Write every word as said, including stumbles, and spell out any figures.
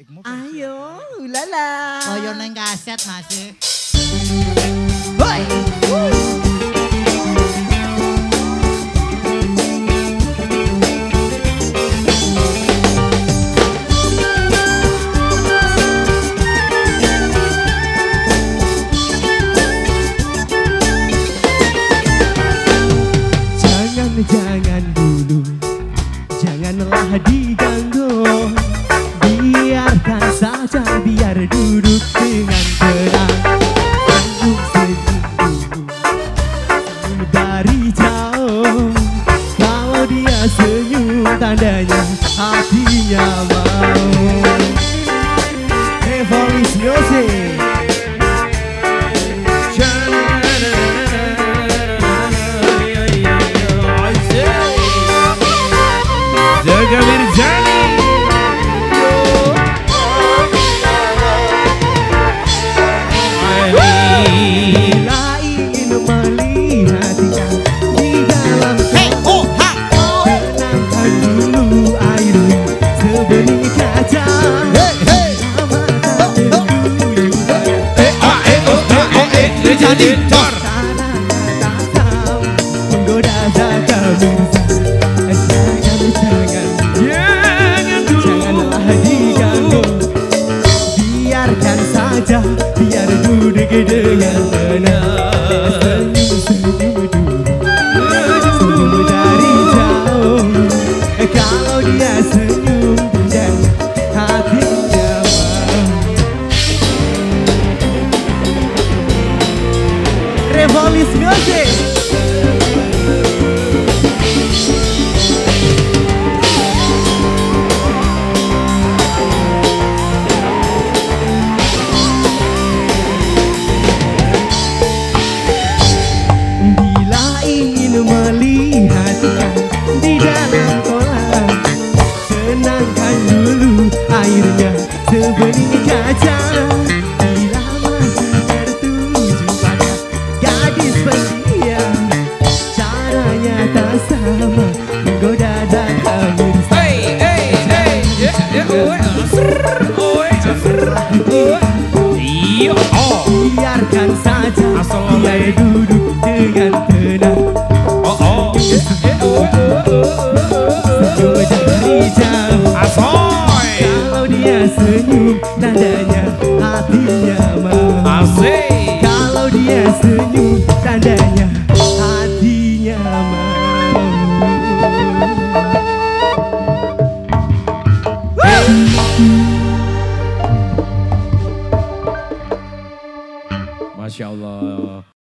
musikmu. Ayo, ulala. Koyo neng kaset masih. Woi. Jangan dulu, janganlah diganggu. Biarkan saja, biar duduk dengan tenang. Senyum-senyum dulu, senyum dari jauh. Kalau dia senyum, tandanya hatinya mau. Revolis Music. Jaga Mirjani. Bila ingin melihat dia di dalam kolam, tenangkan dulu airnya sebening kaca. Mirjani cor. Menggoda Zaga Mirza. Jangan, jangan, janganlah diganggu. Biarkan saja, biar duduk dengan tenang. Senyum-senyum dulu, senyum dari jauh. Kalau dia senyum, dan hatinya mau. Revolis Music. Melihat ikan di dalam kolam, tenangkan dulu airnya sebening kaca. Bila mata tertuju pada gadis pendia, caranya tak sama menggoda Zaga Mirza. Hey, hey, hey, yeah, yeah, oh, iya, oh, Biarkan saja, Assalamualaikum. biar duduk dengan tenang. Senyum dari jauh. Asoy. Kalau dia senyum, tandanya hatinya mau. Asik. Kalau dia senyum, tandanya hatinya mau. Masya Allah.